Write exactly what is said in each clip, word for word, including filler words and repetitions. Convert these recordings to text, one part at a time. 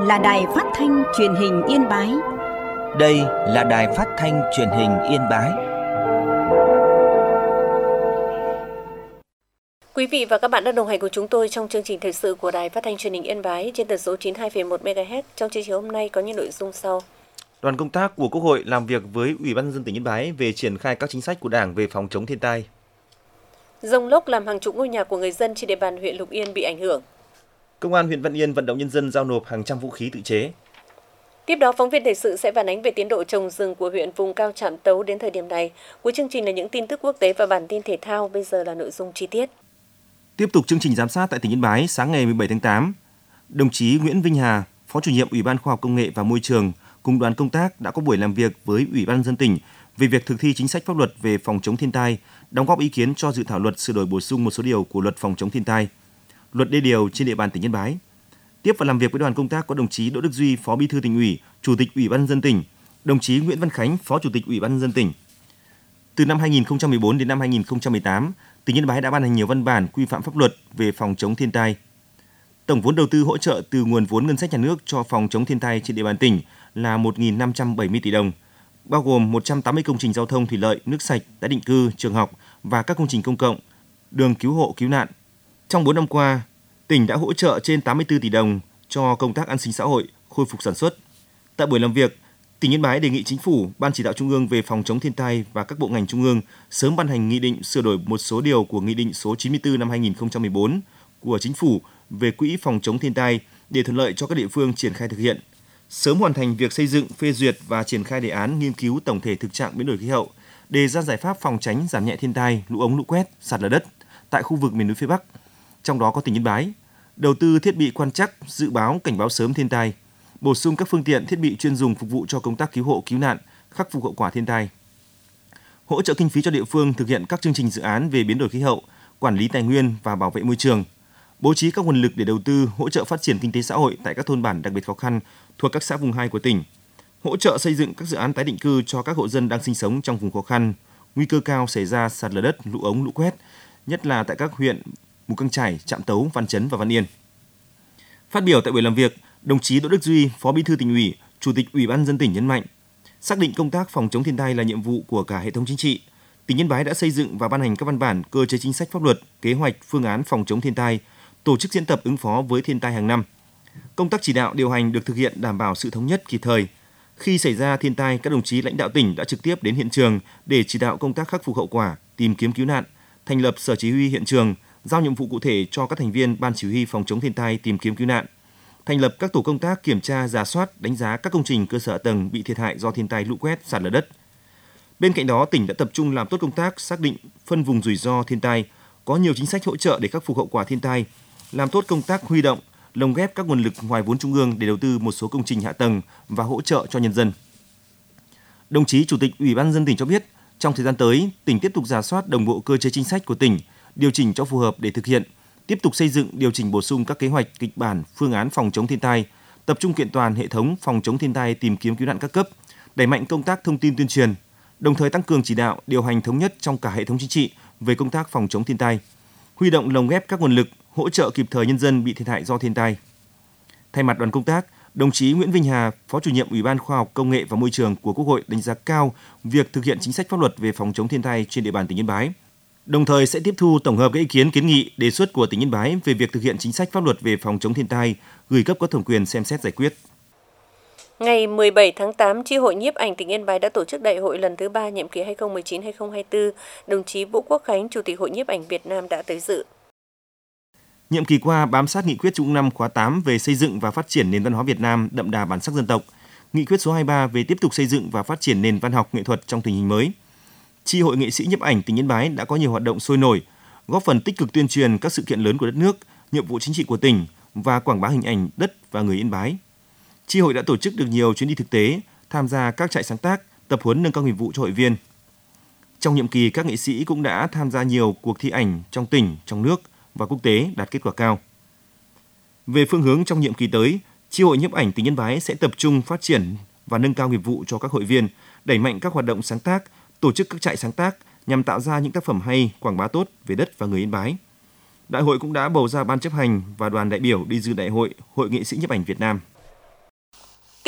là đài phát thanh truyền hình Yên Bái. Đây là đài phát thanh truyền hình Yên Bái. Quý vị và các bạn đang đồng hành cùng chúng tôi trong chương trình thời sự của đài phát thanh truyền hình Yên Bái trên tần số chín mươi hai phẩy một mê ga héc. Trong chương trình hôm nay có những nội dung sau. Đoàn công tác của Quốc hội làm việc với Ủy ban nhân dân tỉnh Yên Bái về triển khai các chính sách của Đảng về phòng chống thiên tai. Dông lốc làm hàng chục ngôi nhà của người dân trên địa bàn huyện Lục Yên bị ảnh hưởng. Công an huyện Văn Yên vận động nhân dân giao nộp hàng trăm vũ khí tự chế. Tiếp đó, phóng viên thời sự sẽ phản ánh về tiến độ trồng rừng của huyện vùng cao Trạm Tấu đến thời điểm này. Cuối chương trình là những tin tức quốc tế và bản tin thể thao. Bây giờ là nội dung chi tiết. Tiếp tục chương trình giám sát tại tỉnh Yên Bái, sáng ngày mười bảy tháng tám, đồng chí Nguyễn Vinh Hà, Phó chủ nhiệm Ủy ban Khoa học Công nghệ và Môi trường cùng đoàn công tác đã có buổi làm việc với Ủy ban nhân dân tỉnh về việc thực thi chính sách pháp luật về phòng chống thiên tai, đóng góp ý kiến cho dự thảo luật sửa đổi bổ sung một số điều của luật phòng chống thiên tai, luật đê điều trên địa bàn tỉnh Yên Bái. Tiếp và làm việc với đoàn công tác có đồng chí Đỗ Đức Duy, Phó Bí thư Tỉnh ủy, Chủ tịch Ủy ban nhân dân tỉnh, đồng chí Nguyễn Văn Khánh, Phó Chủ tịch Ủy ban nhân dân tỉnh. Từ năm hai nghìn không trăm mười bốn đến năm hai nghìn không trăm mười tám, tỉnh Yên Bái đã ban hành nhiều văn bản quy phạm pháp luật về phòng chống thiên tai. Tổng vốn đầu tư hỗ trợ từ nguồn vốn ngân sách nhà nước cho phòng chống thiên tai trên địa bàn tỉnh là một nghìn năm trăm bảy mươi tỷ đồng, bao gồm một trăm tám mươi công trình giao thông thủy lợi, nước sạch, tái định cư, trường học và các công trình công cộng, đường cứu hộ cứu nạn. Trong bốn năm qua, tỉnh đã hỗ trợ trên tám mươi tư tỷ đồng cho công tác an sinh xã hội, khôi phục sản xuất. Tại buổi làm việc, tỉnh Yên Bái đề nghị Chính phủ, Ban Chỉ đạo Trung ương về phòng chống thiên tai và các bộ ngành trung ương sớm ban hành nghị định sửa đổi một số điều của Nghị định số chín mươi tư năm hai nghìn không trăm mười bốn của Chính phủ về Quỹ phòng chống thiên tai để thuận lợi cho các địa phương triển khai thực hiện. Sớm hoàn thành việc xây dựng, phê duyệt và triển khai đề án nghiên cứu tổng thể thực trạng biến đổi khí hậu, đề ra giải pháp phòng tránh giảm nhẹ thiên tai, lũ ống lũ quét, sạt lở đất tại khu vực miền núi phía Bắc, trong đó có tỉnh Yên Bái, đầu tư thiết bị quan trắc, dự báo, cảnh báo sớm thiên tai, bổ sung các phương tiện thiết bị chuyên dùng phục vụ cho công tác cứu hộ cứu nạn, khắc phục hậu quả thiên tai, hỗ trợ kinh phí cho địa phương thực hiện các chương trình dự án về biến đổi khí hậu, quản lý tài nguyên và bảo vệ môi trường, bố trí các nguồn lực để đầu tư hỗ trợ phát triển kinh tế xã hội tại các thôn bản đặc biệt khó khăn thuộc các xã vùng hai của tỉnh, hỗ trợ xây dựng các dự án tái định cư cho các hộ dân đang sinh sống trong vùng khó khăn, nguy cơ cao xảy ra sạt lở đất, lũ ống, lũ quét, nhất là tại các huyện Mù Căng Chải, Trạm Tấu, Văn Chấn và Văn Yên. Phát biểu tại buổi làm việc, đồng chí Đỗ Đức Duy, Phó Bí thư Tỉnh ủy, Chủ tịch Ủy ban nhân dân tỉnh nhấn mạnh, xác định công tác phòng chống thiên tai là nhiệm vụ của cả hệ thống chính trị. Tỉnh Yên Bái đã xây dựng và ban hành các văn bản, cơ chế chính sách pháp luật, kế hoạch, phương án phòng chống thiên tai, tổ chức diễn tập ứng phó với thiên tai hàng năm. Công tác chỉ đạo điều hành được thực hiện đảm bảo sự thống nhất kịp thời. Khi xảy ra thiên tai, các đồng chí lãnh đạo tỉnh đã trực tiếp đến hiện trường để chỉ đạo công tác khắc phục hậu quả, tìm kiếm cứu nạn, thành lập sở chỉ huy hiện trường, giao nhiệm vụ cụ thể cho các thành viên Ban chỉ huy phòng chống thiên tai tìm kiếm cứu nạn, thành lập các tổ công tác kiểm tra, rà soát, đánh giá các công trình cơ sở hạ tầng bị thiệt hại do thiên tai lũ quét, sạt lở đất. Bên cạnh đó, tỉnh đã tập trung làm tốt công tác xác định phân vùng rủi ro thiên tai, có nhiều chính sách hỗ trợ để khắc phục hậu quả thiên tai, làm tốt công tác huy động, lồng ghép các nguồn lực ngoài vốn trung ương để đầu tư một số công trình hạ tầng và hỗ trợ cho nhân dân. Đồng chí Chủ tịch Ủy ban nhân dân tỉnh cho biết, trong thời gian tới, tỉnh tiếp tục rà soát đồng bộ cơ chế chính sách của tỉnh, điều chỉnh cho phù hợp để thực hiện, tiếp tục xây dựng, điều chỉnh bổ sung các kế hoạch, kịch bản, phương án phòng chống thiên tai, tập trung kiện toàn hệ thống phòng chống thiên tai tìm kiếm cứu nạn các cấp, đẩy mạnh công tác thông tin tuyên truyền, đồng thời tăng cường chỉ đạo, điều hành thống nhất trong cả hệ thống chính trị về công tác phòng chống thiên tai, huy động lồng ghép các nguồn lực, hỗ trợ kịp thời nhân dân bị thiệt hại do thiên tai. Thay mặt đoàn công tác, đồng chí Nguyễn Vinh Hà, Phó chủ nhiệm Ủy ban Khoa học Công nghệ và Môi trường của Quốc hội đánh giá cao việc thực hiện chính sách pháp luật về phòng chống thiên tai trên địa bàn tỉnh Yên Bái. Đồng thời sẽ tiếp thu tổng hợp các ý kiến kiến nghị đề xuất của tỉnh Yên Bái về việc thực hiện chính sách pháp luật về phòng chống thiên tai, gửi cấp có thẩm quyền xem xét giải quyết. Ngày mười bảy tháng tám, Chi hội Nhiếp ảnh tỉnh Yên Bái đã tổ chức đại hội lần thứ ba nhiệm kỳ hai nghìn không trăm mười chín đến hai nghìn không trăm hai mươi tư. Đồng chí Vũ Quốc Khánh, Chủ tịch Hội Nhiếp ảnh Việt Nam đã tới dự. Nhiệm kỳ qua bám sát nghị quyết Trung ương năm khóa tám về xây dựng và phát triển nền văn hóa Việt Nam đậm đà bản sắc dân tộc, nghị quyết số hai mươi ba về tiếp tục xây dựng và phát triển nền văn học nghệ thuật trong tình hình mới. Chi hội nghệ sĩ nhiếp ảnh tỉnh Yên Bái đã có nhiều hoạt động sôi nổi, góp phần tích cực tuyên truyền các sự kiện lớn của đất nước, nhiệm vụ chính trị của tỉnh và quảng bá hình ảnh đất và người Yên Bái. Chi hội đã tổ chức được nhiều chuyến đi thực tế, tham gia các trại sáng tác, tập huấn nâng cao nghiệp vụ cho hội viên. Trong nhiệm kỳ, các nghệ sĩ cũng đã tham gia nhiều cuộc thi ảnh trong tỉnh, trong nước và quốc tế đạt kết quả cao. Về phương hướng trong nhiệm kỳ tới, Chi hội nhiếp ảnh tỉnh Yên Bái sẽ tập trung phát triển và nâng cao nghiệp vụ cho các hội viên, đẩy mạnh các hoạt động sáng tác, tổ chức các trại sáng tác nhằm tạo ra những tác phẩm hay, quảng bá tốt về đất và người Yên Bái. Đại hội cũng đã bầu ra ban chấp hành và đoàn đại biểu đi dự đại hội Hội nghệ sĩ nhiếp ảnh Việt Nam.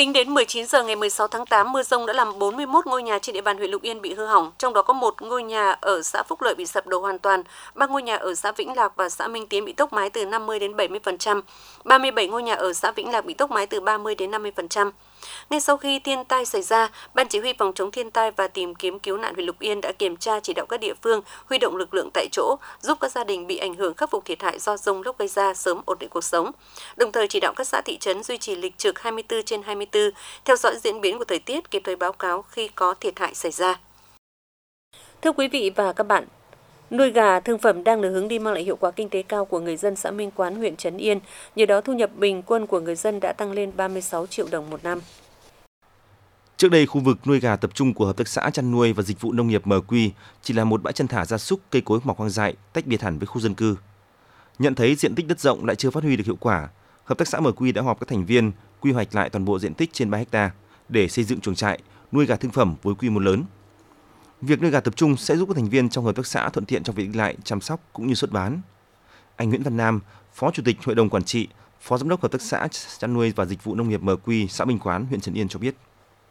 Tính đến mười chín giờ ngày mười sáu tháng tám, mưa dông đã làm bốn mươi mốt ngôi nhà trên địa bàn huyện Lục Yên bị hư hỏng, trong đó có một ngôi nhà ở xã Phúc Lợi bị sập đổ hoàn toàn, ba ngôi nhà ở xã Vĩnh Lạc và xã Minh Tiến bị tốc mái từ năm mươi đến bảy mươi phần trăm, ba mươi bảy ngôi nhà ở xã Vĩnh Lạc bị tốc mái từ ba mươi đến năm mươi phần trăm. Ngay sau khi thiên tai xảy ra, Ban Chỉ huy phòng chống thiên tai và tìm kiếm cứu nạn huyện Lục Yên đã kiểm tra chỉ đạo các địa phương huy động lực lượng tại chỗ, giúp các gia đình bị ảnh hưởng khắc phục thiệt hại do dông lốc gây ra sớm ổn định cuộc sống. Đồng thời chỉ đạo các xã thị trấn duy trì lịch trực hai mươi tư trên hai mươi tư, theo dõi diễn biến của thời tiết, kịp thời báo cáo khi có thiệt hại xảy ra. Thưa quý vị và các bạn, nuôi gà thương phẩm đang là hướng đi mang lại hiệu quả kinh tế cao của người dân xã Minh Quán, huyện Trấn Yên. Nhờ đó thu nhập bình quân của người dân đã tăng lên ba mươi sáu triệu đồng một năm. Trước đây, khu vực nuôi gà tập trung của Hợp tác xã chăn nuôi và dịch vụ nông nghiệp em quy chỉ là một bãi chăn thả gia súc, cây cối mọc hoang dại, tách biệt hẳn với khu dân cư. Nhận thấy diện tích đất rộng lại chưa phát huy được hiệu quả, Hợp tác xã em quy đã họp các thành viên quy hoạch lại toàn bộ diện tích trên ba héc ta để xây dựng chuồng trại nuôi gà thương phẩm với quy mô lớn. Việc nuôi gà tập trung sẽ giúp các thành viên trong hợp tác xã thuận tiện trong việc đi lại, chăm sóc cũng như xuất bán. Anh Nguyễn Văn Nam, Phó Chủ tịch Hội đồng Quản trị, Phó Giám đốc Hợp tác xã chăn nuôi và dịch vụ nông nghiệp em quy xã Minh Quán, huyện Trấn Yên cho biết.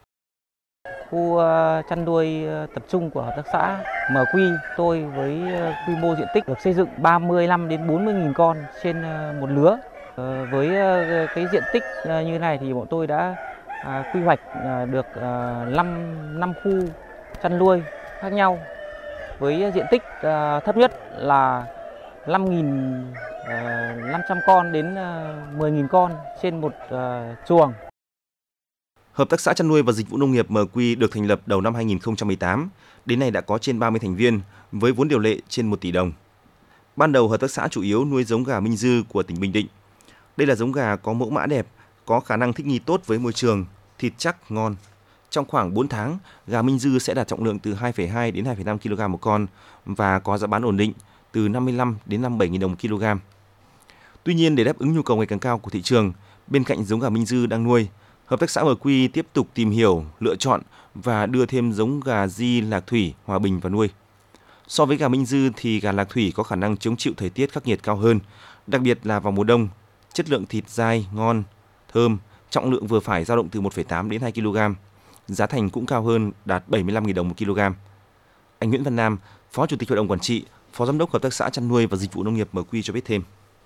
Khu chăn nuôi tập trung của Hợp tác xã em quy tôi với quy mô diện tích được xây dựng ba mươi lăm đến bốn mươi nghìn con trên một lứa. Với cái diện tích như này thì bọn tôi đã quy hoạch được năm khu chăn nuôi khác nhau với diện tích thấp nhất là năm nghìn năm trăm con đến mười nghìn con trên một chuồng. Hợp tác xã chăn nuôi và dịch vụ nông nghiệp em quy được thành lập đầu năm hai nghìn không trăm mười tám, đến nay đã có trên ba mươi thành viên với vốn điều lệ trên một tỷ đồng. Ban đầu hợp tác xã chủ yếu nuôi giống gà Minh Dư của tỉnh Bình Định. Đây là giống gà có mẫu mã đẹp, có khả năng thích nghi tốt với môi trường, thịt chắc, ngon. Trong khoảng bốn tháng, gà Minh Dư sẽ đạt trọng lượng từ hai phẩy hai đến hai phẩy năm ki lô gam một con và có giá bán ổn định từ năm mươi lăm đến năm mươi bảy nghìn đồng một kg. Tuy nhiên, để đáp ứng nhu cầu ngày càng cao của thị trường, bên cạnh giống gà Minh Dư đang nuôi, Hợp tác xã em quy tiếp tục tìm hiểu, lựa chọn và đưa thêm giống gà Di Lạc Thủy, Hòa Bình vào nuôi. So với gà Minh Dư thì gà Lạc Thủy có khả năng chống chịu thời tiết khắc nghiệt cao hơn, đặc biệt là vào mùa đông. Chất lượng thịt dai, ngon, thơm, trọng lượng vừa phải dao động từ một phẩy tám đến hai ki lô gam. Giá thành cũng cao hơn, đạt bảy mươi lăm nghìn đồng một kg. Anh Nguyễn Văn Nam, Phó Chủ tịch Hội đồng Quản trị, Phó Giám đốc Hợp tác xã chăn nuôi và dịch vụ nông nghiệp em quy cho biết thêm.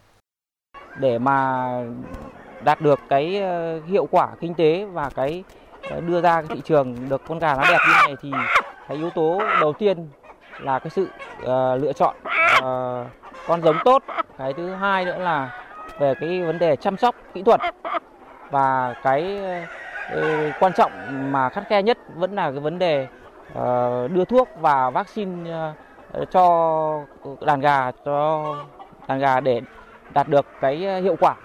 Để mà đạt được cái hiệu quả kinh tế và cái đưa ra cái thị trường được con gà nó đẹp như này thì cái yếu tố đầu tiên là cái sự uh, lựa chọn uh, con giống tốt. Cái thứ hai nữa là về cái vấn đề chăm sóc kỹ thuật, và cái uh, quan trọng mà khắt khe nhất vẫn là cái vấn đề uh, đưa thuốc và vaccine uh, cho đàn gà cho đàn gà để đạt được cái hiệu quả.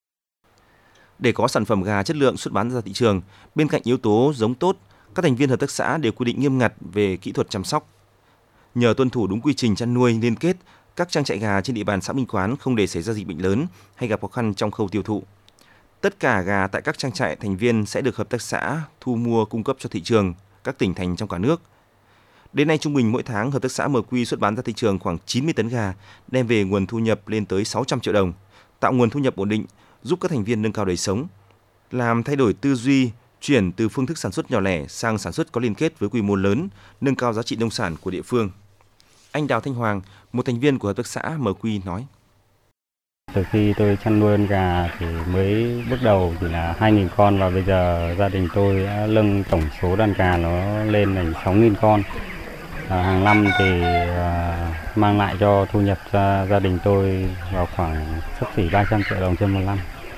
Để có sản phẩm gà chất lượng xuất bán ra thị trường, bên cạnh yếu tố giống tốt, các thành viên hợp tác xã đều quy định nghiêm ngặt về kỹ thuật chăm sóc. Nhờ tuân thủ đúng quy trình chăn nuôi liên kết, các trang trại gà trên địa bàn xã Minh Quán không để xảy ra dịch bệnh lớn hay gặp khó khăn trong khâu tiêu thụ. Tất cả gà tại các trang trại thành viên sẽ được hợp tác xã thu mua cung cấp cho thị trường các tỉnh thành trong cả nước. Đến nay trung bình mỗi tháng hợp tác xã em quy xuất bán ra thị trường khoảng chín mươi tấn gà, đem về nguồn thu nhập lên tới sáu trăm triệu đồng, tạo nguồn thu nhập ổn định, giúp các thành viên nâng cao đời sống, làm thay đổi tư duy, chuyển từ phương thức sản xuất nhỏ lẻ sang sản xuất có liên kết với quy mô lớn, nâng cao giá trị nông sản của địa phương. Anh Đào Thanh Hoàng, một thành viên của hợp tác xã em quy nói: Từ khi tôi chăn nuôi con gà thì mới bước đầu chỉ là hai nghìn con, và bây giờ gia đình tôi đã nâng tổng số đàn gà nó lên thành sáu nghìn con. À, hàng năm thì à, mang lại cho thu nhập cho gia đình tôi vào khoảng xấp xỉ ba trăm triệu đồng trên một năm.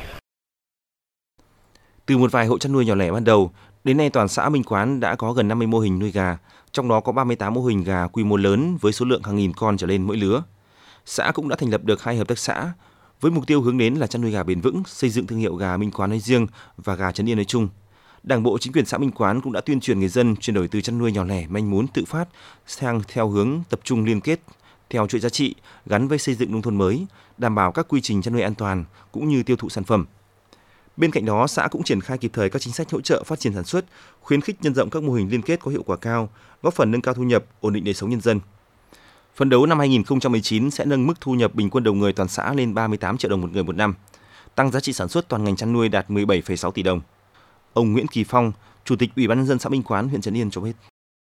Từ một vài hộ chăn nuôi nhỏ lẻ ban đầu, đến nay toàn xã Minh Quán đã có gần năm mươi mô hình nuôi gà, trong đó có ba mươi tám mô hình gà quy mô lớn với số lượng hàng nghìn con trở lên mỗi lứa. Xã cũng đã thành lập được hai hợp tác xã với mục tiêu hướng đến là chăn nuôi gà bền vững, xây dựng thương hiệu gà Minh Quán nói riêng và gà Trấn Yên nói chung. Đảng bộ, chính quyền xã Minh Quán cũng đã tuyên truyền người dân chuyển đổi từ chăn nuôi nhỏ lẻ manh mún tự phát sang theo hướng tập trung liên kết theo chuỗi giá trị gắn với xây dựng nông thôn mới, đảm bảo các quy trình chăn nuôi an toàn cũng như tiêu thụ sản phẩm. Bên cạnh đó, xã cũng triển khai kịp thời các chính sách hỗ trợ phát triển sản xuất, khuyến khích nhân rộng các mô hình liên kết có hiệu quả cao, góp phần nâng cao thu nhập, ổn định đời sống nhân dân. Phấn đấu năm hai nghìn không trăm mười chín sẽ nâng mức thu nhập bình quân đầu người toàn xã lên ba mươi tám triệu đồng một người một năm, tăng giá trị sản xuất toàn ngành chăn nuôi đạt mười bảy phẩy sáu tỷ đồng. Ông Nguyễn Kỳ Phong, Chủ tịch Ủy ban nhân dân xã Minh Quán, huyện Trấn Yên cho biết.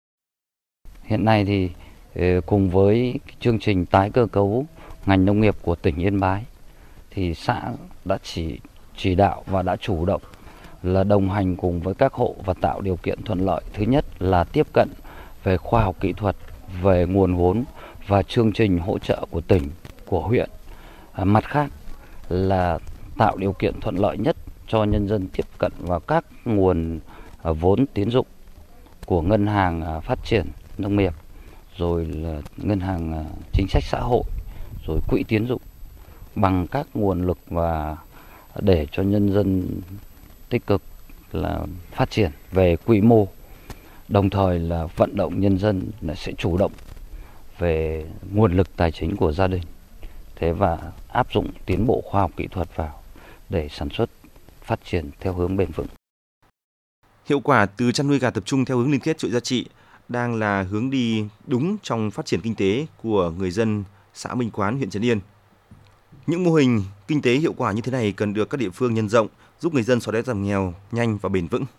Hiện nay thì cùng với chương trình tái cơ cấu ngành nông nghiệp của tỉnh Yên Bái thì xã đã chỉ chỉ đạo và đã chủ động là đồng hành cùng với các hộ và tạo điều kiện thuận lợi. Thứ nhất là tiếp cận về khoa học kỹ thuật, về nguồn vốn và chương trình hỗ trợ của tỉnh, của huyện. Mặt khác là tạo điều kiện thuận lợi nhất cho nhân dân tiếp cận vào các nguồn vốn tín dụng của Ngân hàng Phát triển Nông nghiệp, rồi là Ngân hàng Chính sách Xã hội, rồi quỹ tín dụng bằng các nguồn lực và để cho nhân dân tích cực là phát triển về quy mô, đồng thời là vận động nhân dân là sẽ chủ động về nguồn lực tài chính của gia đình, thế và áp dụng tiến bộ khoa học kỹ thuật vào để sản xuất phát triển theo hướng bền vững. Hiệu quả từ chăn nuôi gà tập trung theo hướng liên kết chuỗi giá trị đang là hướng đi đúng trong phát triển kinh tế của người dân xã Minh Quán, huyện Trấn Yên. Những mô hình kinh tế hiệu quả như thế này cần được các địa phương nhân rộng, giúp người dân xóa đói giảm nghèo nhanh và bền vững.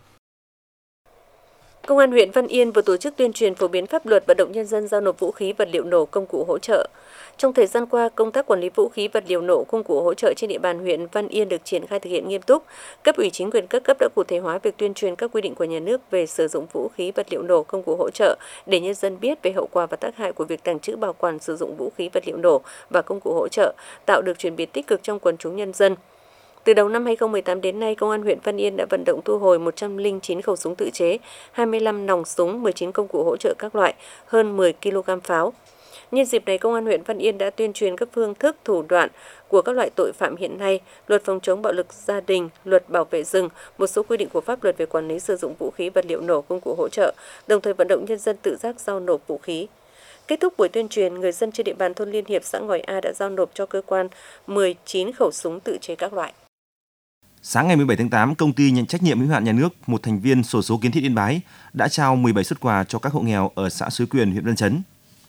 Công an huyện Văn Yên vừa tổ chức tuyên truyền phổ biến pháp luật, vận động nhân dân giao nộp vũ khí, vật liệu nổ, công cụ hỗ trợ. Trong thời gian qua, công tác quản lý vũ khí, vật liệu nổ, công cụ hỗ trợ trên địa bàn huyện Văn Yên được triển khai thực hiện nghiêm túc. Cấp ủy chính quyền các cấp đã cụ thể hóa việc tuyên truyền các quy định của nhà nước về sử dụng vũ khí, vật liệu nổ, công cụ hỗ trợ để nhân dân biết về hậu quả và tác hại của việc tàng trữ, bảo quản, sử dụng vũ khí, vật liệu nổ và công cụ hỗ trợ, tạo được chuyển biến tích cực trong quần chúng nhân dân. Từ đầu năm hai không một tám đến nay, Công an huyện Văn Yên đã vận động thu hồi một trăm lẻ chín khẩu súng tự chế, hai mươi lăm nòng súng, mười chín công cụ hỗ trợ các loại, hơn mười ki lô gam pháo. Nhân dịp này, Công an huyện Văn Yên đã tuyên truyền các phương thức, thủ đoạn của các loại tội phạm hiện nay, luật phòng chống bạo lực gia đình, luật bảo vệ rừng, một số quy định của pháp luật về quản lý sử dụng vũ khí, vật liệu nổ, công cụ hỗ trợ, đồng thời vận động nhân dân tự giác giao nộp vũ khí. Kết thúc buổi tuyên truyền, người dân trên địa bàn thôn Liên Hiệp, xã Ngòi A đã giao nộp cho cơ quan mười chín khẩu súng tự chế các loại. Sáng ngày mười bảy tháng tám, công ty nhận trách nhiệm hữu hạn nhà nước một thành viên xổ số Kiến Thiết Yên Bái đã trao mười bảy suất quà cho các hộ nghèo ở xã Suối Quyền, huyện Văn Chấn.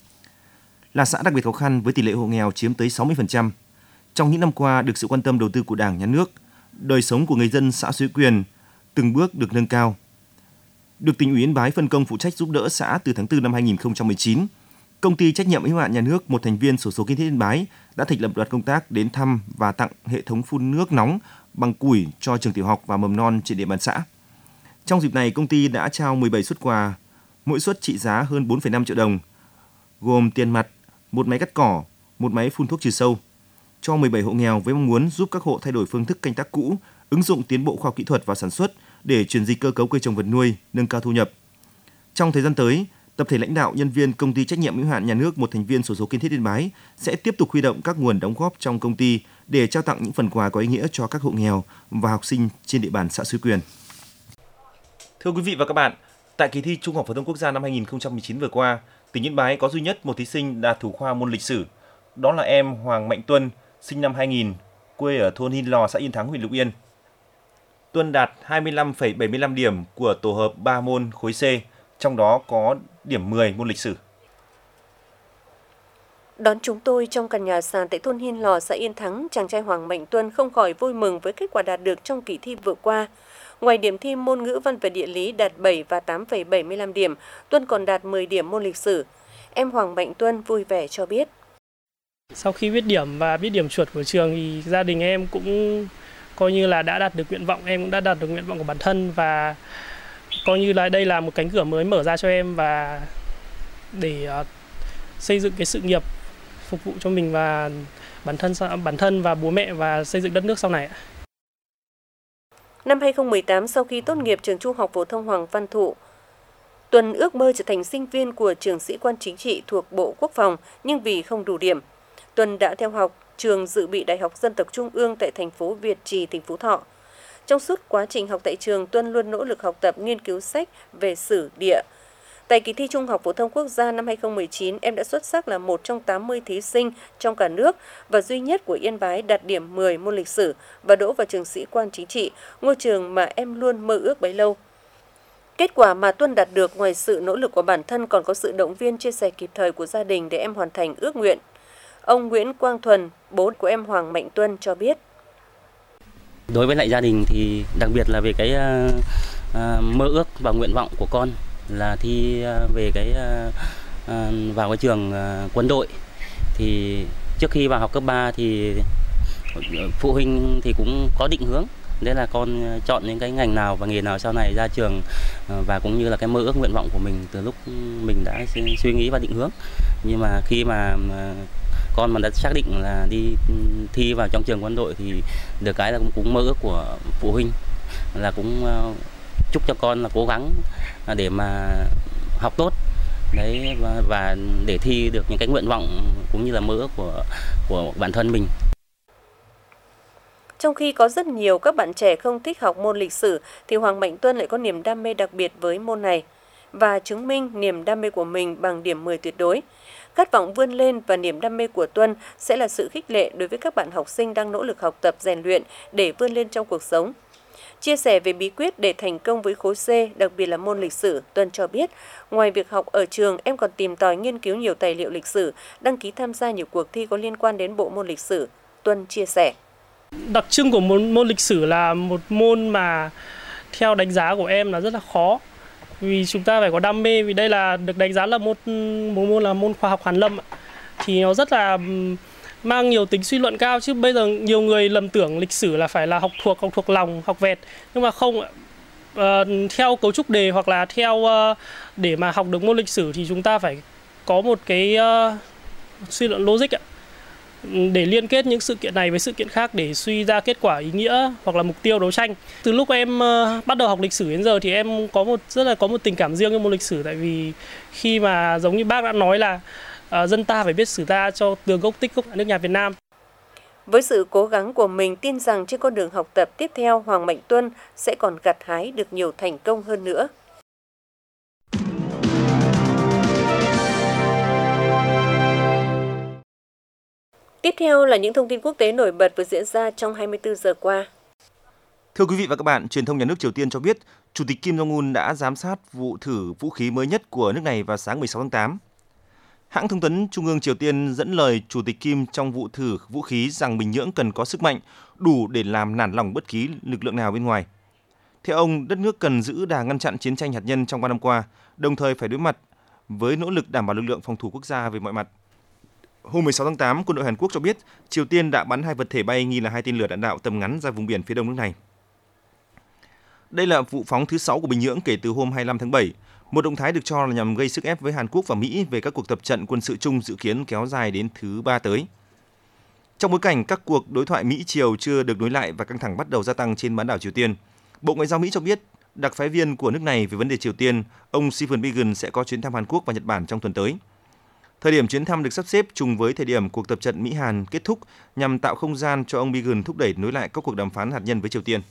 Là xã đặc biệt khó khăn với tỷ lệ hộ nghèo chiếm tới sáu mươi phần trăm. Trong những năm qua, được sự quan tâm đầu tư của Đảng, Nhà nước, đời sống của người dân xã Suối Quyền từng bước được nâng cao. Được tỉnh ủy Yên Bái phân công phụ trách giúp đỡ xã từ tháng tư năm hai không một chín, công ty trách nhiệm hữu hạn nhà nước một thành viên xổ số Kiến Thiết Yên Bái đã thành lập đoàn công tác đến thăm và tặng hệ thống phun nước nóng bằng củi cho trường tiểu học và mầm non trên địa bàn xã. Trong dịp này, công ty đã trao mười bảy suất quà, mỗi suất trị giá hơn bốn phẩy năm triệu đồng, gồm tiền mặt, một máy cắt cỏ, một máy phun thuốc trừ sâu, cho mười bảy hộ nghèo với mong muốn giúp các hộ thay đổi phương thức canh tác cũ, ứng dụng tiến bộ khoa học kỹ thuật vào sản xuất để chuyển dịch cơ cấu cây trồng vật nuôi, nâng cao thu nhập. Trong thời gian tới, tập thể lãnh đạo, nhân viên công ty trách nhiệm hữu hạn nhà nước một thành viên xổ số Kiến Thiết Yên Bái sẽ tiếp tục huy động các nguồn đóng góp trong công ty để trao tặng những phần quà có ý nghĩa cho các hộ nghèo và học sinh trên địa bàn xã Suối Quyền. Thưa quý vị và các bạn, tại kỳ thi Trung học phổ thông quốc gia năm hai không một chín vừa qua, tỉnh Yên Bái có duy nhất một thí sinh đạt thủ khoa môn lịch sử. Đó là em Hoàng Mạnh Tuân, sinh năm hai nghìn, quê ở thôn Hin Lò, xã Yên Thắng, huyện Lục Yên. Tuân đạt hai mươi lăm phẩy bảy mươi lăm điểm của tổ hợp ba môn khối C, trong đó có điểm mười môn lịch sử. Đón chúng tôi trong căn nhà sàn tại thôn Hin Lò, xã Yên Thắng, chàng trai Hoàng Mạnh Tuân không khỏi vui mừng với kết quả đạt được trong kỳ thi vừa qua. Ngoài điểm thi môn ngữ văn và địa lý đạt bảy và tám phẩy bảy mươi lăm điểm, Tuân còn đạt mười điểm môn lịch sử. Em Hoàng Mạnh Tuân vui vẻ cho biết. Sau khi biết điểm và biết điểm chuẩn của trường thì gia đình em cũng coi như là đã đạt được nguyện vọng, em cũng đã đạt được nguyện vọng của bản thân và coi như là đây là một cánh cửa mới mở ra cho em và để uh, xây dựng cái sự nghiệp phục vụ cho mình và bản thân bản thân và bố mẹ và xây dựng đất nước sau này. Năm hai không một tám, sau khi tốt nghiệp trường Trung học phổ thông Hoàng Văn Thụ, Tuân ước mơ trở thành sinh viên của trường sĩ quan chính trị thuộc Bộ Quốc phòng, nhưng vì không đủ điểm, Tuân đã theo học trường dự bị Đại học Dân tộc Trung ương tại thành phố Việt Trì, tỉnh Phú Thọ. Trong suốt quá trình học tại trường, Tuân luôn nỗ lực học tập, nghiên cứu sách về sử địa. Tại kỳ thi Trung học phổ thông quốc gia năm hai không một chín, em đã xuất sắc là một trong tám mươi thí sinh trong cả nước và duy nhất của Yên Bái đạt điểm mười môn lịch sử và đỗ vào trường sĩ quan chính trị, ngôi trường mà em luôn mơ ước bấy lâu. Kết quả mà Tuân đạt được ngoài sự nỗ lực của bản thân còn có sự động viên chia sẻ kịp thời của gia đình để em hoàn thành ước nguyện. Ông Nguyễn Quang Thuần, bố của em Hoàng Mạnh Tuân cho biết. Đối với lại gia đình thì đặc biệt là về cái uh, uh, mơ ước và nguyện vọng của con là thi uh, về cái uh, uh, vào cái trường uh, quân đội. Thì trước khi vào học cấp ba thì phụ huynh thì cũng có định hướng, đấy là con chọn những cái ngành nào và nghề nào sau này ra trường, và cũng như là cái mơ ước nguyện vọng của mình từ lúc mình đã suy nghĩ và định hướng. Nhưng mà khi mà con mà đã xác định là đi thi vào trong trường quân đội thì được cái là cũng, cũng mơ ước của phụ huynh là cũng chúc cho con là cố gắng để mà học tốt đấy, và, và để thi được những cái nguyện vọng cũng như là mơ ước của của bản thân mình. Trong khi có rất nhiều các bạn trẻ không thích học môn lịch sử, thì Hoàng Mạnh Tuân lại có niềm đam mê đặc biệt với môn này và chứng minh niềm đam mê của mình bằng điểm mười tuyệt đối. Khát vọng vươn lên và niềm đam mê của Tuân sẽ là sự khích lệ đối với các bạn học sinh đang nỗ lực học tập rèn luyện để vươn lên trong cuộc sống. Chia sẻ về bí quyết để thành công với khối C, đặc biệt là môn lịch sử, Tuân cho biết, ngoài việc học ở trường, em còn tìm tòi nghiên cứu nhiều tài liệu lịch sử, đăng ký tham gia nhiều cuộc thi có liên quan đến bộ môn lịch sử. Tuân chia sẻ. Đặc trưng của môn, môn lịch sử là một môn mà theo đánh giá của em là rất là khó. Vì chúng ta phải có đam mê, vì đây là được đánh giá là một, một môn là môn khoa học hàn lâm. Thì nó rất là mang nhiều tính suy luận cao, chứ bây giờ nhiều người lầm tưởng lịch sử là phải là học thuộc, học thuộc lòng, học vẹt. Nhưng mà không ạ. À, theo cấu trúc đề hoặc là theo uh, để mà học được môn lịch sử thì chúng ta phải có một cái uh, suy luận logic ạ. Để liên kết những sự kiện này với sự kiện khác để suy ra kết quả ý nghĩa hoặc là mục tiêu đấu tranh. Từ lúc em uh, bắt đầu học lịch sử đến giờ thì em có một rất là có một tình cảm riêng với môn lịch sử, tại vì khi mà giống như bác đã nói là uh, dân ta phải biết sử ta cho tường gốc tích gốc nước nhà Việt Nam. Với sự cố gắng của mình, tin rằng trên con đường học tập tiếp theo, Hoàng Mạnh Tuân sẽ còn gặt hái được nhiều thành công hơn nữa. Tiếp theo là những thông tin quốc tế nổi bật vừa diễn ra trong hai mươi tư giờ qua. Thưa quý vị và các bạn, truyền thông nhà nước Triều Tiên cho biết Chủ tịch Kim Jong-un đã giám sát vụ thử vũ khí mới nhất của nước này vào sáng mười sáu tháng tám. Hãng thông tấn Trung ương Triều Tiên dẫn lời Chủ tịch Kim trong vụ thử vũ khí rằng Bình Nhưỡng cần có sức mạnh đủ để làm nản lòng bất kỳ lực lượng nào bên ngoài. Theo ông, đất nước cần giữ đà ngăn chặn chiến tranh hạt nhân trong ba năm qua, đồng thời phải đối mặt với nỗ lực đảm bảo lực lượng phòng thủ quốc gia về mọi mặt. Hôm mười sáu tháng tám, quân đội Hàn Quốc cho biết Triều Tiên đã bắn hai vật thể bay nghi là hai tên lửa đạn đạo tầm ngắn ra vùng biển phía đông nước này. Đây là vụ phóng thứ sáu của Bình Nhưỡng kể từ hôm hai mươi lăm tháng bảy, một động thái được cho là nhằm gây sức ép với Hàn Quốc và Mỹ về các cuộc tập trận quân sự chung dự kiến kéo dài đến thứ ba tới. Trong bối cảnh các cuộc đối thoại Mỹ-Triều chưa được nối lại và căng thẳng bắt đầu gia tăng trên bán đảo Triều Tiên, Bộ Ngoại giao Mỹ cho biết đặc phái viên của nước này về vấn đề Triều Tiên, ông Stephen Biegun sẽ có chuyến thăm Hàn Quốc và Nhật Bản trong tuần tới. Thời điểm chuyến thăm được sắp xếp trùng với thời điểm cuộc tập trận Mỹ-Hàn kết thúc nhằm tạo không gian cho ông Biegun thúc đẩy nối lại các cuộc đàm phán hạt nhân với Triều Tiên.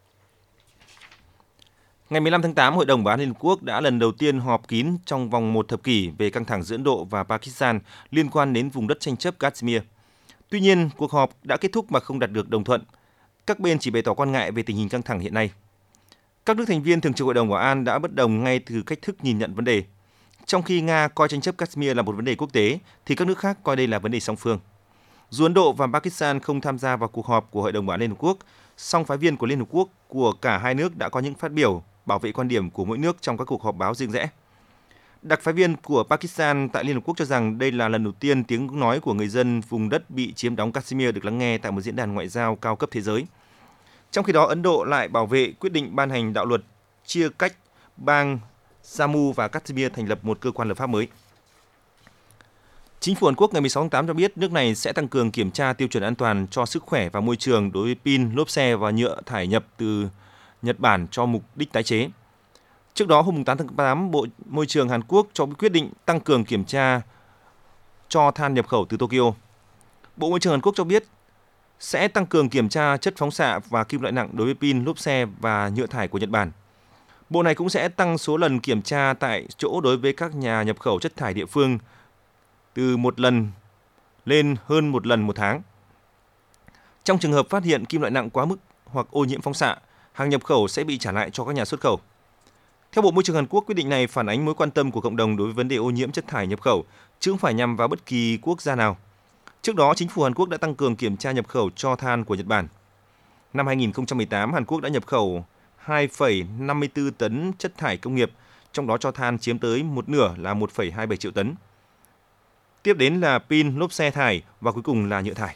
Ngày mười lăm tháng tám, Hội đồng Bảo an Liên Hợp Quốc đã lần đầu tiên họp kín trong vòng một thập kỷ về căng thẳng giữa Ấn Độ và Pakistan liên quan đến vùng đất tranh chấp Kashmir. Tuy nhiên, cuộc họp đã kết thúc mà không đạt được đồng thuận. Các bên chỉ bày tỏ quan ngại về tình hình căng thẳng hiện nay. Các nước thành viên Thường trực Hội đồng Bảo an đã bất đồng ngay từ cách thức nhìn nhận vấn đề. Trong khi Nga coi tranh chấp Kashmir là một vấn đề quốc tế, thì các nước khác coi đây là vấn đề song phương. Dù Ấn Độ và Pakistan không tham gia vào cuộc họp của Hội đồng Bảo an Liên Hợp Quốc, song phái viên của Liên Hợp Quốc của cả hai nước đã có những phát biểu bảo vệ quan điểm của mỗi nước trong các cuộc họp báo riêng rẽ. Đặc phái viên của Pakistan tại Liên Hợp Quốc cho rằng đây là lần đầu tiên tiếng nói của người dân vùng đất bị chiếm đóng Kashmir được lắng nghe tại một diễn đàn ngoại giao cao cấp thế giới. Trong khi đó, Ấn Độ lại bảo vệ quyết định ban hành đạo luật chia cách bang Jammu và Kashmir thành lập một cơ quan lập pháp mới. Chính phủ Hàn Quốc ngày mười sáu tháng tám cho biết nước này sẽ tăng cường kiểm tra tiêu chuẩn an toàn cho sức khỏe và môi trường đối với pin, lốp xe và nhựa thải nhập từ Nhật Bản cho mục đích tái chế. Trước đó, hôm tám tháng tám, Bộ Môi trường Hàn Quốc cho quyết định tăng cường kiểm tra cho than nhập khẩu từ Tokyo. Bộ Môi trường Hàn Quốc cho biết sẽ tăng cường kiểm tra chất phóng xạ và kim loại nặng đối với pin, lốp xe và nhựa thải của Nhật Bản. Bộ này cũng sẽ tăng số lần kiểm tra tại chỗ đối với các nhà nhập khẩu chất thải địa phương từ một lần lên hơn một lần một tháng. Trong trường hợp phát hiện kim loại nặng quá mức hoặc ô nhiễm phóng xạ, hàng nhập khẩu sẽ bị trả lại cho các nhà xuất khẩu. Theo Bộ Môi trường Hàn Quốc, quyết định này phản ánh mối quan tâm của cộng đồng đối với vấn đề ô nhiễm chất thải nhập khẩu, chứ không phải nhằm vào bất kỳ quốc gia nào. Trước đó, chính phủ Hàn Quốc đã tăng cường kiểm tra nhập khẩu cho than của Nhật Bản. Năm hai nghìn không trăm mười tám, Hàn Quốc đã nhập khẩu hai phẩy năm mươi tư tấn chất thải công nghiệp, trong đó cho than chiếm tới một nửa là một phẩy hai mươi bảy triệu tấn. Tiếp đến là pin, lốp xe thải và cuối cùng là nhựa thải.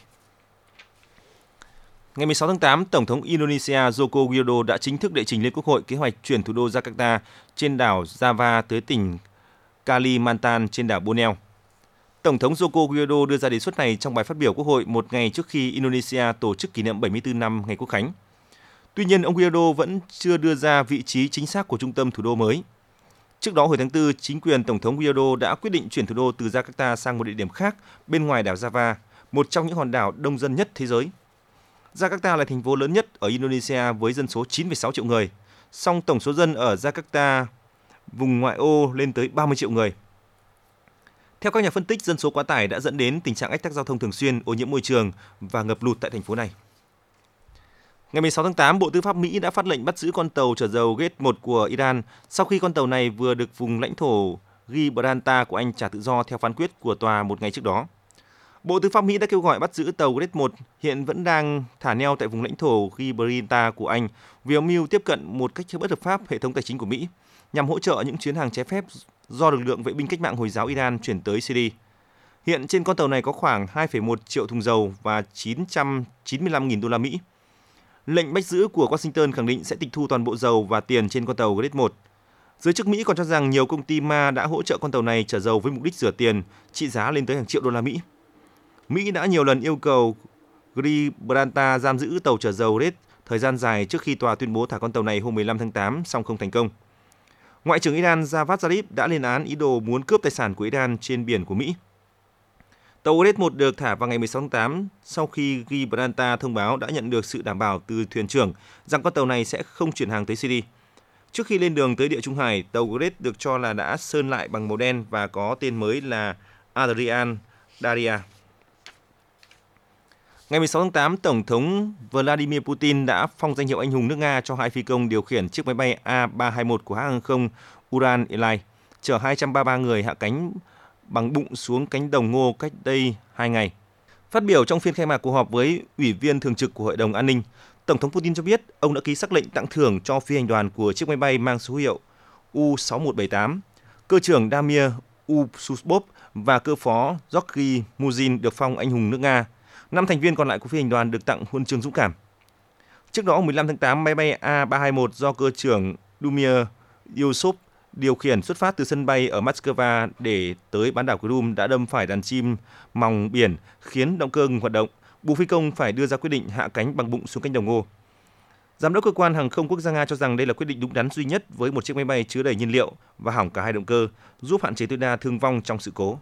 Ngày mười sáu tháng tám, Tổng thống Indonesia Joko Widodo đã chính thức đệ trình lên Quốc hội kế hoạch chuyển thủ đô Jakarta trên đảo Java tới tỉnh Kalimantan trên đảo Borneo. Tổng thống Joko Widodo đưa ra đề xuất này trong bài phát biểu Quốc hội một ngày trước khi Indonesia tổ chức kỷ niệm bảy mươi tư năm ngày Quốc khánh. Tuy nhiên, ông Widodo vẫn chưa đưa ra vị trí chính xác của trung tâm thủ đô mới. Trước đó, hồi tháng tư, chính quyền Tổng thống Widodo đã quyết định chuyển thủ đô từ Jakarta sang một địa điểm khác bên ngoài đảo Java, một trong những hòn đảo đông dân nhất thế giới. Jakarta là thành phố lớn nhất ở Indonesia với dân số chín phẩy sáu triệu người, song tổng số dân ở Jakarta, vùng ngoại ô lên tới ba mươi triệu người. Theo các nhà phân tích, dân số quá tải đã dẫn đến tình trạng ách tắc giao thông thường xuyên, ô nhiễm môi trường và ngập lụt tại thành phố này. Ngày mười sáu tháng tám, Bộ Tư pháp Mỹ đã phát lệnh bắt giữ con tàu chở dầu Gate một của Iran sau khi con tàu này vừa được vùng lãnh thổ Gibraltar của Anh trả tự do theo phán quyết của tòa một ngày trước đó. Bộ Tư pháp Mỹ đã kêu gọi bắt giữ tàu Gate một hiện vẫn đang thả neo tại vùng lãnh thổ Gibraltar của Anh vì âm mưu tiếp cận một cách bất hợp pháp hệ thống tài chính của Mỹ nhằm hỗ trợ những chuyến hàng trái phép do lực lượng vệ binh cách mạng Hồi giáo Iran chuyển tới Syria. Hiện trên con tàu này có khoảng hai phẩy một triệu thùng dầu và chín trăm chín mươi lăm nghìn đô la Mỹ. Lệnh bắt giữ của Washington khẳng định sẽ tịch thu toàn bộ dầu và tiền trên con tàu Gate một. Giới chức Mỹ còn cho rằng nhiều công ty ma đã hỗ trợ con tàu này chở dầu với mục đích rửa tiền, trị giá lên tới hàng triệu đô la Mỹ. Mỹ đã nhiều lần yêu cầu Gibraltar giam giữ tàu chở dầu Gate thời gian dài trước khi tòa tuyên bố thả con tàu này hôm mười lăm tháng tám, song không thành công. Ngoại trưởng Iran Javad Zarif đã lên án ý đồ muốn cướp tài sản của Iran trên biển của Mỹ. Tàu Gate một được thả vào ngày mười sáu tháng tám sau khi Gibraltar thông báo đã nhận được sự đảm bảo từ thuyền trưởng rằng con tàu này sẽ không chuyển hàng tới Syria. Trước khi lên đường tới Địa Trung Hải, tàu Gate được cho là đã sơn lại bằng màu đen và có tên mới là Adrian Daria. Ngày mười sáu tháng tám, Tổng thống Vladimir Putin đã phong danh hiệu anh hùng nước Nga cho hai phi công điều khiển chiếc máy bay A ba hai một của hãng hàng không Ural Airlines, chở hai trăm ba mươi ba người hạ cánh bằng bụng xuống cánh đồng ngô cách đây hai ngày. Phát biểu trong phiên khai mạc cuộc họp với Ủy viên Thường trực của Hội đồng An ninh, Tổng thống Putin cho biết ông đã ký sắc lệnh tặng thưởng cho phi hành đoàn của chiếc máy bay mang số hiệu U sáu một bảy tám, cơ trưởng Damir Usubov và cơ phó Georgy Muzin được phong anh hùng nước Nga. Năm thành viên còn lại của phi hành đoàn được tặng huân chương dũng cảm. Trước đó, mười lăm tháng tám, máy bay A ba hai một do cơ trưởng Damir Usubov điều khiển xuất phát từ sân bay ở Moscow để tới bán đảo Crimea đã đâm phải đàn chim mòng biển khiến động cơ ngừng hoạt động. Buộc phi công phải đưa ra quyết định hạ cánh bằng bụng xuống cánh đồng ngô. Giám đốc cơ quan hàng không quốc gia Nga cho rằng đây là quyết định đúng đắn duy nhất với một chiếc máy bay chứa đầy nhiên liệu và hỏng cả hai động cơ, giúp hạn chế tối đa thương vong trong sự cố.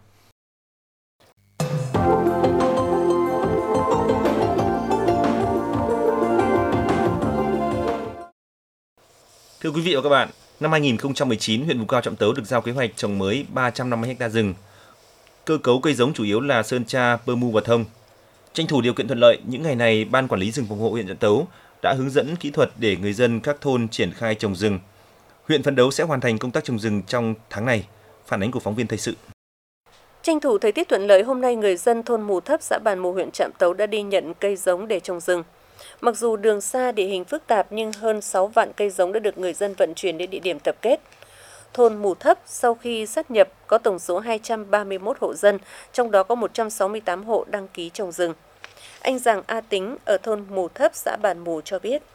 Thưa quý vị và các bạn, năm hai nghìn không trăm mười chín, huyện Vùng Cao Trạm Tấu được giao kế hoạch trồng mới ba trăm năm mươi ha rừng. Cơ cấu cây giống chủ yếu là sơn tra, pơ mu và thông. Tranh thủ điều kiện thuận lợi, những ngày này, Ban Quản lý rừng phòng hộ huyện Trạm Tấu đã hướng dẫn kỹ thuật để người dân các thôn triển khai trồng rừng. Huyện phấn đấu sẽ hoàn thành công tác trồng rừng trong tháng này. Phản ánh của phóng viên thời sự. Tranh thủ thời tiết thuận lợi, hôm nay người dân thôn Mù Thấp, xã Bản Mù, huyện Trạm Tấu đã đi nhận cây giống để trồng rừng. Mặc dù đường xa, địa hình phức tạp nhưng hơn sáu vạn cây giống đã được người dân vận chuyển đến địa điểm tập kết. Thôn Mù Thấp sau khi sát nhập có tổng số hai trăm ba mươi mốt hộ dân, trong đó có một trăm sáu mươi tám hộ đăng ký trồng rừng. Anh Giàng A Tính ở thôn Mù Thấp, xã Bản Mù cho biết.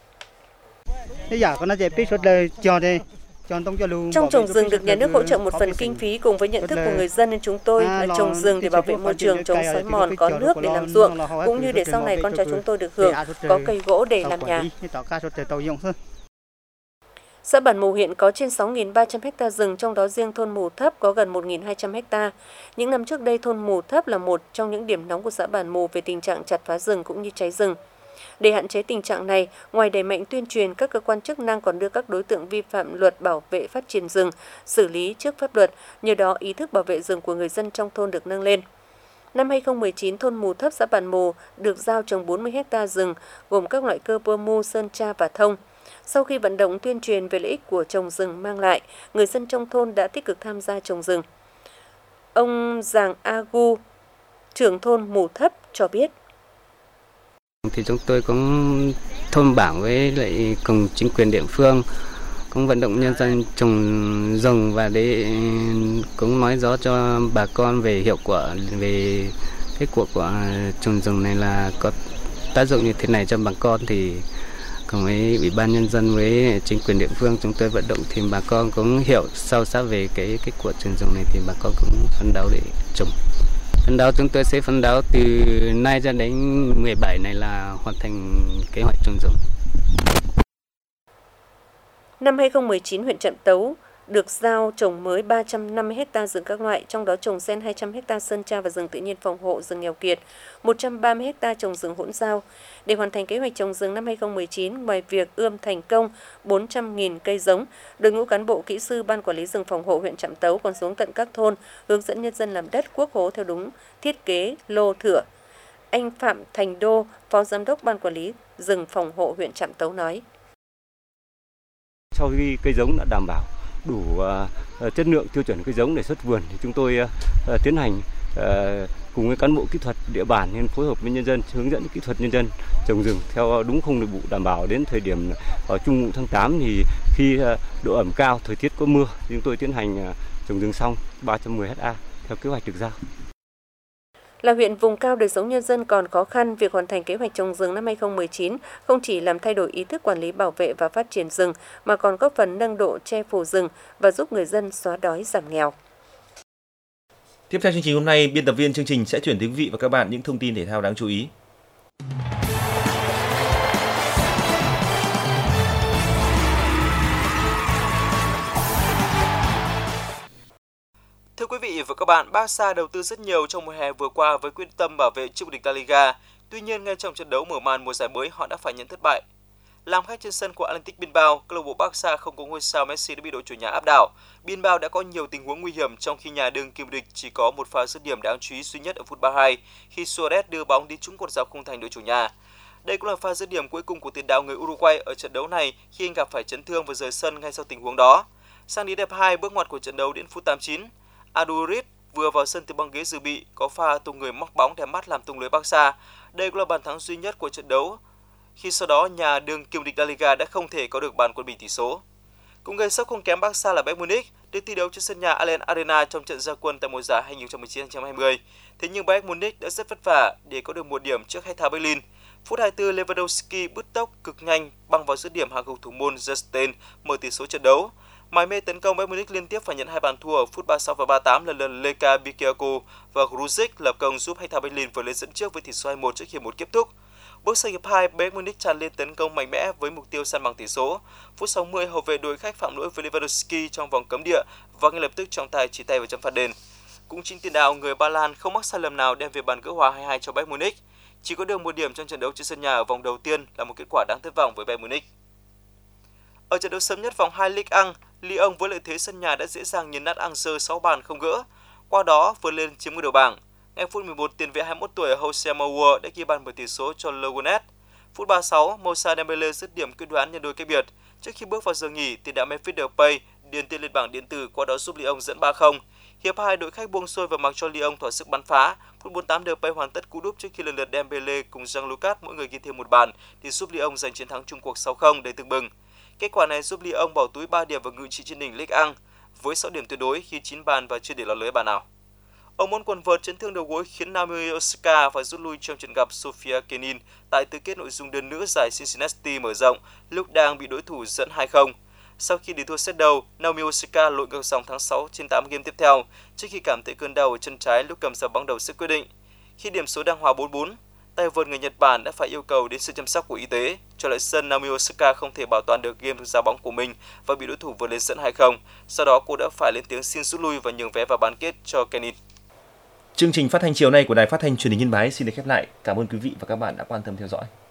Trong trồng rừng được nhà nước hỗ trợ một phần kinh phí cùng với nhận thức của người dân, nên chúng tôi là trồng rừng để bảo vệ môi trường, chống xói mòn, có nước để làm ruộng, cũng như để sau này con cháu chúng tôi được hưởng, có cây gỗ để làm nhà. Xã Bản Mù hiện có trên sáu nghìn ba trăm ha rừng, trong đó riêng thôn Mù Thấp có gần một nghìn hai trăm ha. Những năm trước đây, thôn Mù Thấp là một trong những điểm nóng của xã Bản Mù về tình trạng chặt phá rừng cũng như cháy rừng. Để hạn chế tình trạng này, ngoài đẩy mạnh tuyên truyền, các cơ quan chức năng còn đưa các đối tượng vi phạm luật bảo vệ phát triển rừng xử lý trước pháp luật, nhờ đó ý thức bảo vệ rừng của người dân trong thôn được nâng lên. Năm hai nghìn không trăm mười chín, thôn Mù Thấp, xã Bản Mù được giao trồng bốn mươi ha rừng gồm các loại cơ pơ mu, sơn tra và thông. Sau khi vận động tuyên truyền về lợi ích của trồng rừng mang lại, người dân trong thôn đã tích cực tham gia trồng rừng. Ông Giàng A Gu, trưởng thôn Mù Thấp cho biết. Thì chúng tôi cũng thôn bản với lại cùng chính quyền địa phương cũng vận động nhân dân trồng rừng và để cũng nói rõ cho bà con về hiệu quả về kết quả của trồng rừng này là có tác dụng như thế này cho bà con. Thì cùng với ủy ban nhân dân với chính quyền địa phương chúng tôi vận động thì bà con cũng hiểu sâu sắc về cái kết quả trồng rừng này, thì bà con cũng phấn đấu để trồng. Phấn đấu chúng tôi sẽ phấn đấu từ nay cho đến mười bảy này là hoàn thành kế hoạch trồng rừng. Năm hai không một chín, huyện Trạm Tấu được giao trồng mới ba trăm năm mươi héc ta rừng các loại, trong đó trồng xen hai trăm héc ta sơn tra và rừng tự nhiên phòng hộ rừng nghèo kiệt, một trăm ba mươi héc ta trồng rừng hỗn giao. Để hoàn thành kế hoạch trồng rừng năm hai không một chín, ngoài việc ươm thành công bốn trăm nghìn cây giống, đội ngũ cán bộ kỹ sư ban quản lý rừng phòng hộ huyện Trạm Tấu còn xuống tận các thôn hướng dẫn nhân dân làm đất quốc hố theo đúng thiết kế lô thửa. Anh Phạm Thành Đô, Phó Giám đốc ban quản lý rừng phòng hộ huyện Trạm Tấu nói: Sau khi cây giống đã đảm bảo đủ uh, chất lượng tiêu chuẩn cây giống để xuất vườn thì chúng tôi uh, tiến hành uh, cùng với cán bộ kỹ thuật địa bàn nên phối hợp với nhân dân hướng dẫn kỹ thuật nhân dân trồng rừng theo đúng khung thời vụ, đảm bảo đến thời điểm ở trung vụ tháng tám thì khi uh, độ ẩm cao, thời tiết có mưa, chúng tôi tiến hành uh, trồng rừng xong ba trăm mười héc ta theo kế hoạch được giao. Là huyện vùng cao đời sống nhân dân còn khó khăn, việc hoàn thành kế hoạch trồng rừng năm hai không một chín không chỉ làm thay đổi ý thức quản lý bảo vệ và phát triển rừng, mà còn góp phần nâng độ che phủ rừng và giúp người dân xóa đói giảm nghèo. Tiếp theo chương trình hôm nay, biên tập viên chương trình sẽ chuyển tới quý vị và các bạn những thông tin thể thao đáng chú ý. Thưa quý vị và các bạn, Barca đầu tư rất nhiều trong mùa hè vừa qua với quyết tâm bảo vệ chức vô địch La Liga. Tuy nhiên, ngay trong trận đấu mở màn mùa giải mới, họ đã phải nhận thất bại. Làm khách trên sân của Athletic Bilbao, câu lạc bộ Barca không có ngôi sao Messi đã bị đội chủ nhà áp đảo. Bilbao đã có nhiều tình huống nguy hiểm trong khi nhà đương kim vô địch chỉ có một pha dứt điểm đáng chú ý duy nhất ở phút ba mươi hai khi Suarez đưa bóng đi trúng cột dọc khung thành đội chủ nhà. Đây cũng là pha dứt điểm cuối cùng của tiền đạo người Uruguay ở trận đấu này khi anh gặp phải chấn thương và rời sân ngay sau tình huống đó. Sang đến hiệp hai, bước ngoặt của trận đấu đến phút tám mươi chín. Aduriz vừa vào sân từ băng ghế dự bị có pha tung người móc bóng đẹp mắt làm tung lưới Barca. Đây cũng là bàn thắng duy nhất của trận đấu. Khi sau đó nhà đương kim vô địch La Liga đã không thể có được bàn quân bình tỷ số. Cũng gây sốc không kém Barca là Bayern Munich được thi đấu trên sân nhà Allianz Arena trong trận ra quân tại mùa giải hai không một chín hai không hai không. Thế nhưng Bayern Munich đã rất vất vả để có được một điểm trước Hertha Berlin. Phút hai mươi tư, Lewandowski bứt tốc cực nhanh băng vào dứt điểm hạ gục thủ môn Justin mở tỷ số trận đấu. Mải mê tấn công, Bayern Munich liên tiếp phải nhận hai bàn thua ở phút ba mươi sáu và ba mươi tám, lần lượt Leka Bikayoko và Grujic lập công giúp Hertha Berlin vượt lên dẫn trước với tỷ số hai một trước hiệp một kết thúc. Bước sang hiệp hai, Bayern Munich tràn lên tấn công mạnh mẽ với mục tiêu san bằng tỷ số. Phút sáu mươi, hậu vệ đội khách phạm lỗi với Lewandowski trong vòng cấm địa và ngay lập tức trọng tài chỉ tay vào chấm phạt đền. Cũng chính tiền đạo người Ba Lan không mắc sai lầm nào đem về bàn gỡ hòa hai hai cho Bayern Munich. Chỉ có được một điểm trong trận đấu trên sân nhà ở vòng đầu tiên là một kết quả đáng thất vọng với Bayern Munich. Ở trận đấu sớm nhất vòng hai Ligue một, Lyon với lợi thế sân nhà đã dễ dàng nghiền nát Angers sáu bàn không gỡ, qua đó vượt lên chiếm ngôi đầu bảng. Ngay phút mười một, tiền vệ hai mươi mốt tuổi Jose Mourinho đã ghi bàn mở tỷ số cho Le Gonet. Phút ba mươi sáu, Moussa Dembele dứt điểm quyết đoán nhân đôi cách biệt. Trước khi bước vào giờ nghỉ, tiền đạo Memphis Depay điền tên lên bảng điện tử, qua đó giúp Lyon dẫn ba không. Hiệp hai, đội khách buông xuôi và mặc cho Lyon thỏa sức bắn phá. Phút bốn mươi tám, Depay hoàn tất cú đúp trước khi lần lượt Dembele cùng Jean-Lucas mỗi người ghi thêm một bàn để giúp Lyon giành chiến thắng chung cuộc sáu không đầy tưng bừng. Kết quả này giúp Lyon bỏ túi ba điểm và ngự trị trên đỉnh Ligue một với sáu điểm tuyệt đối khi chín bàn và chưa để lọt lưới bàn nào. Ở môn quần vợt, chấn thương đầu gối khiến Naomi Osaka phải rút lui trong trận gặp Sofia Kenin tại tứ kết nội dung đơn nữ giải Cincinnati mở rộng lúc đang bị đối thủ dẫn hai không. Sau khi để thua set đầu, Naomi Osaka lội ngược dòng thắng sáu trên tám game tiếp theo trước khi cảm thấy cơn đau ở chân trái lúc cầm giao bóng đầu set quyết định. Khi điểm số đang hòa bốn bốn, tay vợt người Nhật Bản đã phải yêu cầu đến sự chăm sóc của y tế. Trở lại sân, Naomi Osaka không thể bảo toàn được game giao bóng của mình và bị đối thủ vượt lên dẫn hai không. Sau đó cô đã phải lên tiếng xin rút lui và nhường vé vào bán kết cho Kenin. Chương trình phát thanh chiều nay của Đài Phát thanh Truyền hình Yên Bái xin được khép lại. Cảm ơn quý vị và các bạn đã quan tâm theo dõi.